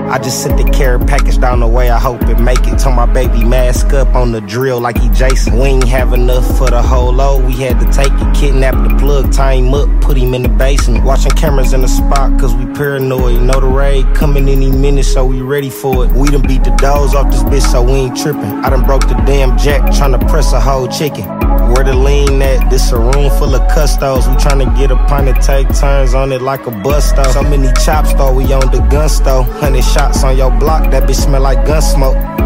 I just sent the care package down the way, I hope it make it. Told my baby mask up on the drill like he Jason. We ain't have enough for the whole load, we had to take it. Kidnap the plug, tie him up, put him in the basement. Watching cameras in the spot, cause we paranoid. Know the raid coming any minute, so we ready for it. We done beat the doors off this bitch, so we ain't tripping. I done broke the damn jack, tryna press a whole chicken. Where the lean at? This a room full of custos. We tryna get a pint and take turns on it like a bus stove. So many chops though, we on the gun stove. 100 shots on your block, that bitch smell like gun smoke.